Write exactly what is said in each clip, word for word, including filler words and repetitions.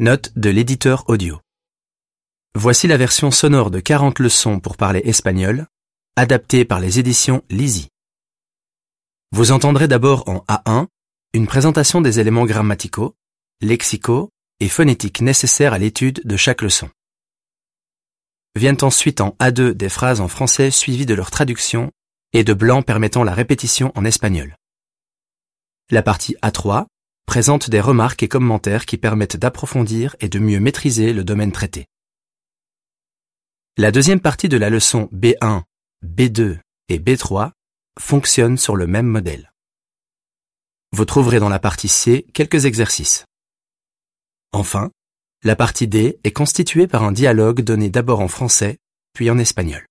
Note de l'éditeur audio. Voici la version sonore de quarante leçons pour parler espagnol, adaptée par les éditions Lizzy. Vous entendrez d'abord en A un une présentation des éléments grammaticaux, lexicaux et phonétiques nécessaires à l'étude de chaque leçon. Viennent ensuite en A deux des phrases en français suivies de leur traduction et de blancs permettant la répétition en espagnol. La partie A trois présente des remarques et commentaires qui permettent d'approfondir et de mieux maîtriser le domaine traité. La deuxième partie de la leçon B un, B deux et B trois fonctionne sur le même modèle. Vous trouverez dans la partie C quelques exercices. Enfin, la partie D est constituée par un dialogue donné d'abord en français, puis en espagnol.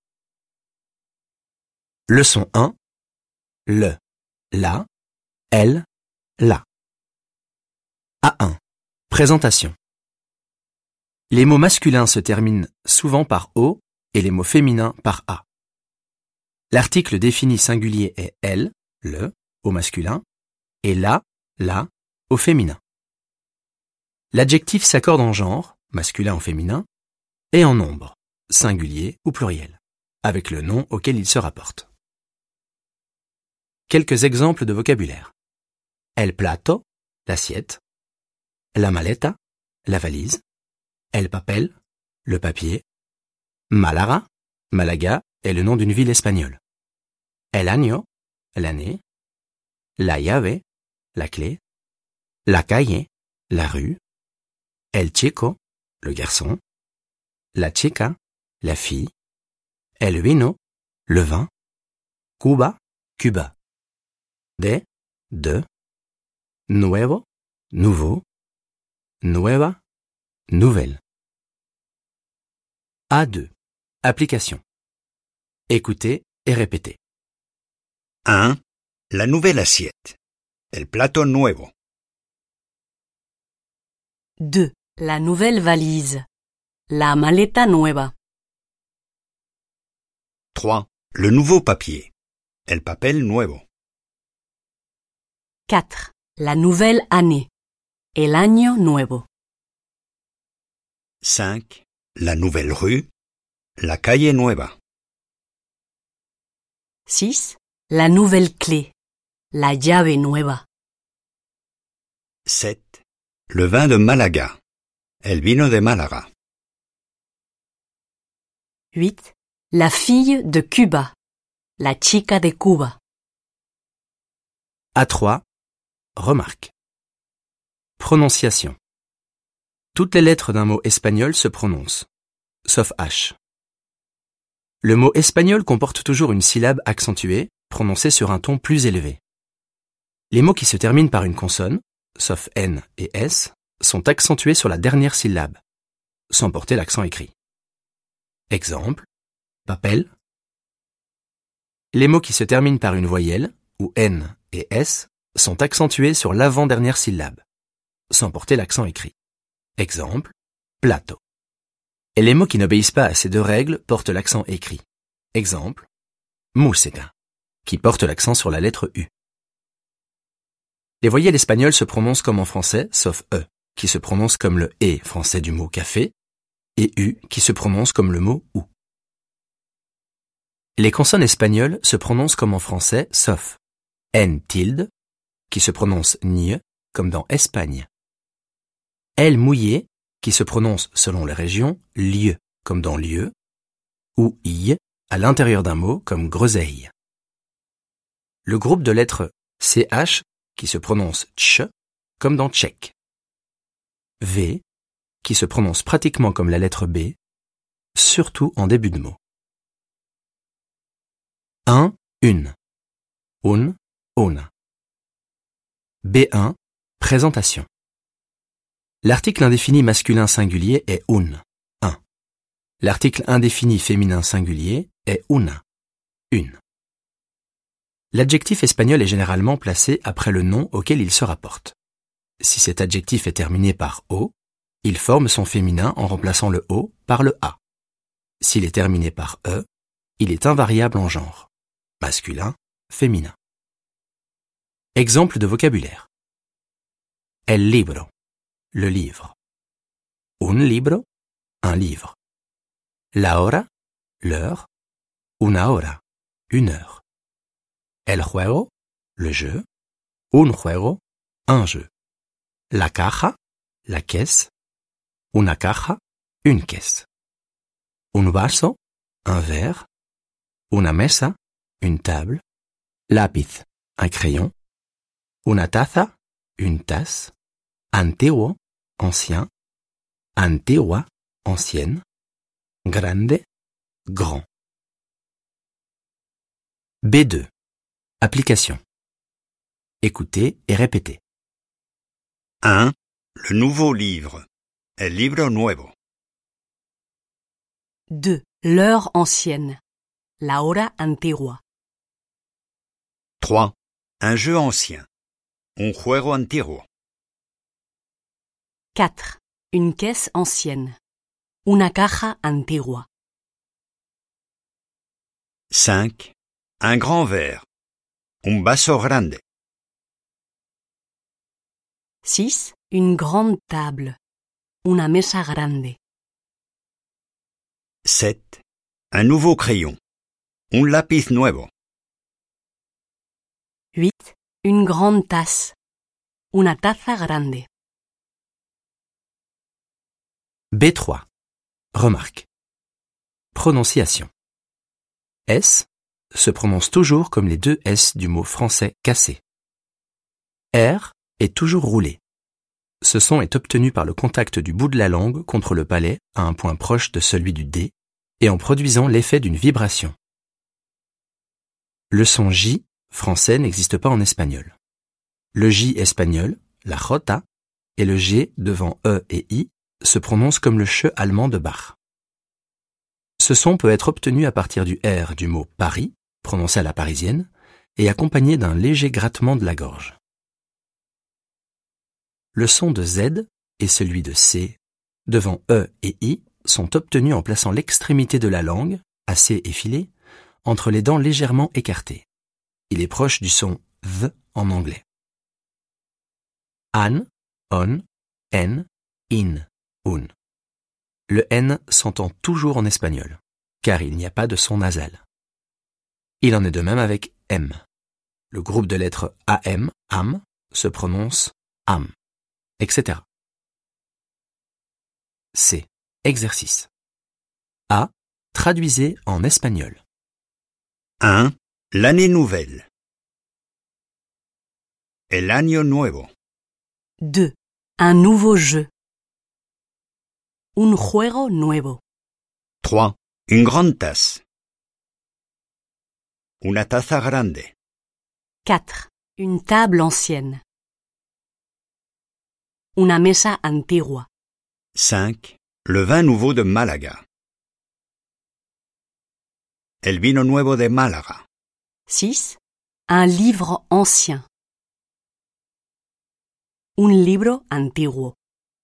Leçon un. Le, la, elle, la. A un. Présentation. Les mots masculins se terminent souvent par O et les mots féminins par A. L'article défini singulier est elle, le, au masculin, et la, la, au féminin. L'adjectif s'accorde en genre, masculin ou féminin, et en nombre, singulier ou pluriel, avec le nom auquel il se rapporte. Quelques exemples de vocabulaire. El plato, l'assiette. La maleta, la valise. El papel, le papier. Málaga, Malaga est le nom d'une ville espagnole. El año, l'année. La llave, la clé. La calle, la rue. El chico, le garçon. La chica, la fille. El vino, le vin. Cuba, Cuba. De, de. Nuevo, nouveau. Nueva, nouvelle. A deux. Application. Écoutez et répétez. un. La nouvelle assiette. El plato nuevo. deux. La nouvelle valise. La maleta nueva. trois. Le nouveau papier. El papel nuevo. quatre. La nouvelle année. El año nuevo. cinq. La nouvelle rue. La calle nueva. six. La nouvelle clé. La llave nueva. sept. Le vin de Malaga. El vino de Málaga. huit. La fille de Cuba. La chica de Cuba. A trois. Remarque. Prononciation. Toutes les lettres d'un mot espagnol se prononcent, sauf H. Le mot espagnol comporte toujours une syllabe accentuée, prononcée sur un ton plus élevé. Les mots qui se terminent par une consonne, sauf N et S, sont accentués sur la dernière syllabe, sans porter l'accent écrit. Exemple, papel. Les mots qui se terminent par une voyelle, ou N et S, sont accentués sur l'avant-dernière syllabe, sans porter l'accent écrit. Exemple, plato. Et les mots qui n'obéissent pas à ces deux règles portent l'accent écrit. Exemple, música, qui porte l'accent sur la lettre U. Les voyelles espagnoles se prononcent comme en français, sauf E, qui se prononce comme le E français du mot café, et U, qui se prononce comme le mot ou. Les consonnes espagnoles se prononcent comme en français, sauf N tilde, qui se prononce nye, comme dans Espagne. L mouillé, qui se prononce selon les régions, lieu, comme dans lieu, ou I, à l'intérieur d'un mot, comme groseille. Le groupe de lettres C H, qui se prononce tch, comme dans tchèque. V, qui se prononce pratiquement comme la lettre B, surtout en début de mot. un, une. Un, una. B un. Présentation. L'article indéfini masculin singulier est un, un. L'article indéfini féminin singulier est una, une. L'adjectif espagnol est généralement placé après le nom auquel il se rapporte. Si cet adjectif est terminé par O, il forme son féminin en remplaçant le O par le A. S'il est terminé par E, il est invariable en genre, masculin, féminin. Exemple de vocabulaire. El libro, le livre. Un libro, un livre. La hora, l'heure. Una hora, une heure. El juego, le jeu. Un juego, un jeu. La caja, la caisse. Una caja, une caisse. Un vaso, un verre. Una mesa, une table. Lápiz, un crayon. Una taza, une tasse. Antiguo, ancien. Antigua, ancienne. Grande, grand. B deux. Application. Écoutez et répétez. un. Le nouveau livre. El libro nuevo. deux. L'heure ancienne. La hora antigua. trois. Un jeu ancien. Un juego antiguo. quatre. Une caisse ancienne. Una caja antigua. cinq. Un grand verre. Un vaso grande. six. Une grande table. Una mesa grande. sept. Un nouveau crayon. Un lápiz nuevo. huit. Une grande tasse. Una taza grande. B trois. Remarque. Prononciation. S se prononce toujours comme les deux S du mot français cassé. R est toujours roulé. Ce son est obtenu par le contact du bout de la langue contre le palais à un point proche de celui du D et en produisant l'effet d'une vibration. Le son J français n'existe pas en espagnol. Le J espagnol, la J, et le G devant E et I se prononcent comme le che allemand de Bach. Ce son peut être obtenu à partir du R du mot Paris, prononcé à la parisienne, et accompagné d'un léger grattement de la gorge. Le son de Z et celui de C, devant E et I, sont obtenus en plaçant l'extrémité de la langue, assez effilée, entre les dents légèrement écartées. Il est proche du son V en anglais. An, on, en, in, un. Le N s'entend toujours en espagnol, car il n'y a pas de son nasal. Il en est de même avec M. Le groupe de lettres A M, am, se prononce am, et cetera. C. Exercice. A. Traduisez en espagnol. un. L'année nouvelle. El año nuevo. deux. Un nouveau jeu. Un juego nuevo. trois. Une grande tasse. Una taza grande. quatre. Une table ancienne. Una mesa antigua. cinq. Le vin nouveau de Málaga. El vino nuevo de Málaga. six. Un livre ancien. Un libro antiguo.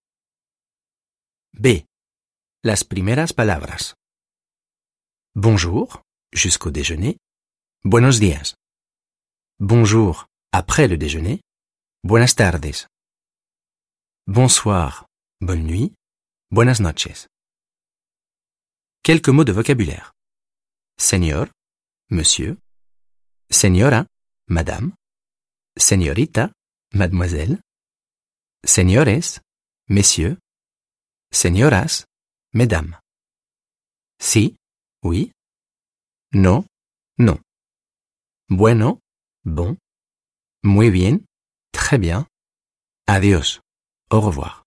B. Las primeras palabras. Bonjour, jusqu'au déjeuner. Buenos días. Bonjour, après le déjeuner. Buenas tardes. Bonsoir, bonne nuit. Buenas noches. Quelques mots de vocabulaire. Señor, monsieur. Señora, madame. Señorita, mademoiselle. Señores, messieurs. Señoras, mesdames. Sí, oui. No, non. Bueno, bon. Muy bien, très bien. Adiós, au revoir.